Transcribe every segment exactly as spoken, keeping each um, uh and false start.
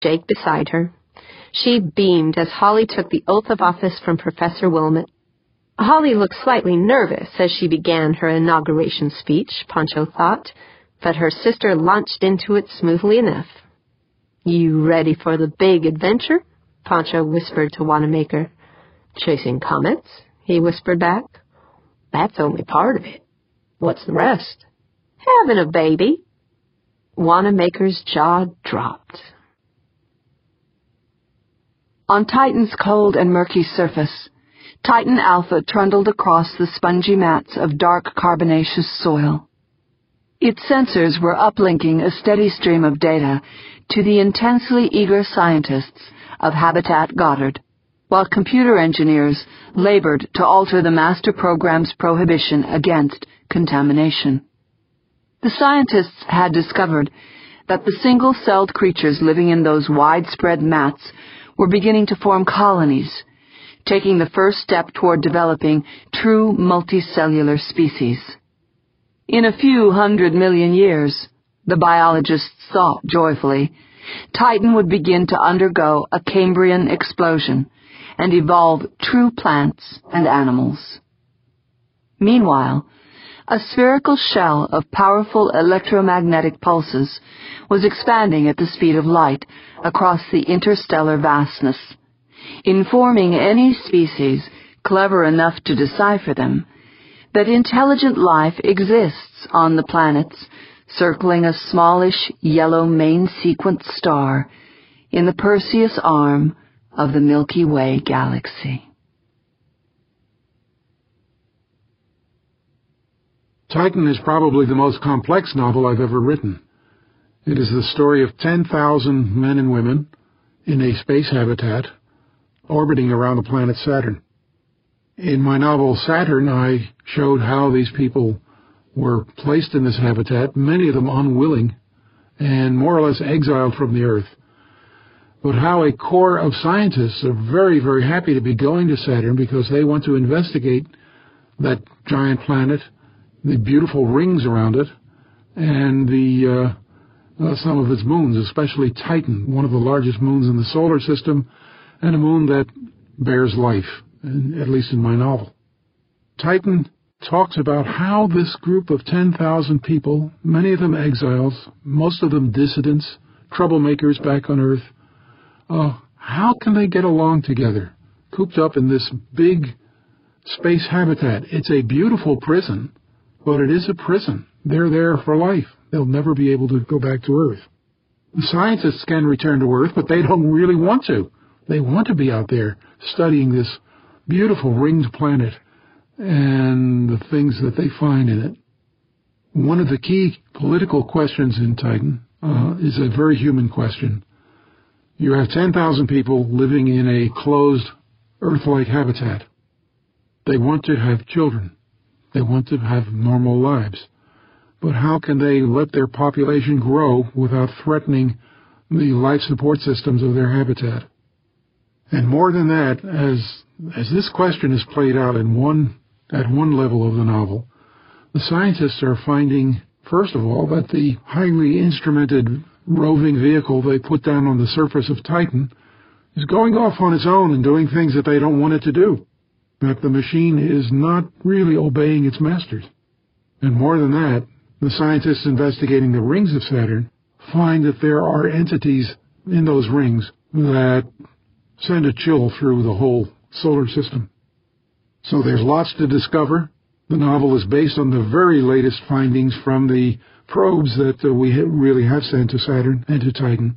Jake beside her. She beamed as Holly took the oath of office from Professor Wilmot. Holly looked slightly nervous as she began her inauguration speech, Pancho thought, but her sister launched into it smoothly enough. "You ready for the big adventure?" Pancho whispered to Wanamaker. "Chasing comets?" he whispered back. "That's only part of it. What's the rest?" "Having a baby." Wanamaker's jaw dropped. On Titan's cold and murky surface, Titan Alpha trundled across the spongy mats of dark carbonaceous soil. Its sensors were uplinking a steady stream of data to the intensely eager scientists of Habitat Goddard, while computer engineers labored to alter the master program's prohibition against contamination. The scientists had discovered that the single-celled creatures living in those widespread mats were beginning to form colonies, taking the first step toward developing true multicellular species. In a few hundred million years, the biologists thought joyfully, Titan would begin to undergo a Cambrian explosion and evolve true plants and animals. Meanwhile, a spherical shell of powerful electromagnetic pulses was expanding at the speed of light across the interstellar vastness, informing any species clever enough to decipher them that intelligent life exists on the planets circling a smallish yellow main-sequence star in the Perseus arm of the Milky Way galaxy. Titan is probably the most complex novel I've ever written. It is the story of ten thousand men and women in a space habitat orbiting around the planet Saturn. In my novel Saturn, I showed how these people were placed in this habitat, many of them unwilling and more or less exiled from the Earth, but how a core of scientists are very, very happy to be going to Saturn because they want to investigate that giant planet, the beautiful rings around it, and the uh, uh, some of its moons, especially Titan, one of the largest moons in the solar system, and a moon that bears life, at least in my novel. Titan talks about how this group of ten thousand people, many of them exiles, most of them dissidents, troublemakers back on Earth, uh, how can they get along together, cooped up in this big space habitat? It's a beautiful prison, but it is a prison. They're there for life. They'll never be able to go back to Earth. The scientists can return to Earth, but they don't really want to. They want to be out there studying this beautiful ringed planet and the things that they find in it. One of the key political questions in Titan uh, is a very human question. You have ten thousand people living in a closed Earth-like habitat. They want to have children. They want to have normal lives. But how can they let their population grow without threatening the life support systems of their habitat? And more than that, as as this question is played out in one at one level of the novel, the scientists are finding, first of all, that the highly instrumented roving vehicle they put down on the surface of Titan is going off on its own and doing things that they don't want it to do, that the machine is not really obeying its masters. And more than that, the scientists investigating the rings of Saturn find that there are entities in those rings that send a chill through the whole solar system. So there's lots to discover. The novel is based on the very latest findings from the probes that uh, we ha- really have sent to Saturn and to Titan.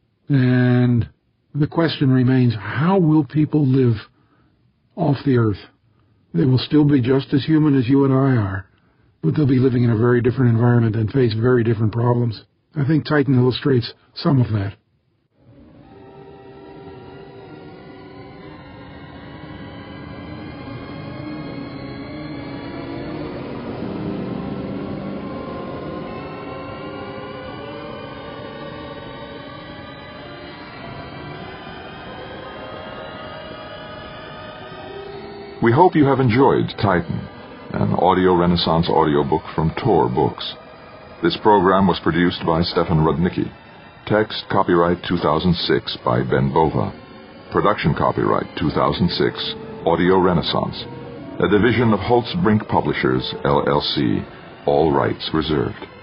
And the question remains, how will people live off the Earth? They will still be just as human as you and I are, but they'll be living in a very different environment and face very different problems. I think Titan illustrates some of that. We hope you have enjoyed Titan, an audio Renaissance audiobook from Tor Books. This program was produced by Stefan Rudnicki. Text copyright two thousand six by Ben Bova. Production copyright two thousand six, Audio Renaissance. A division of Holtz Brink Publishers, L L C. All rights reserved.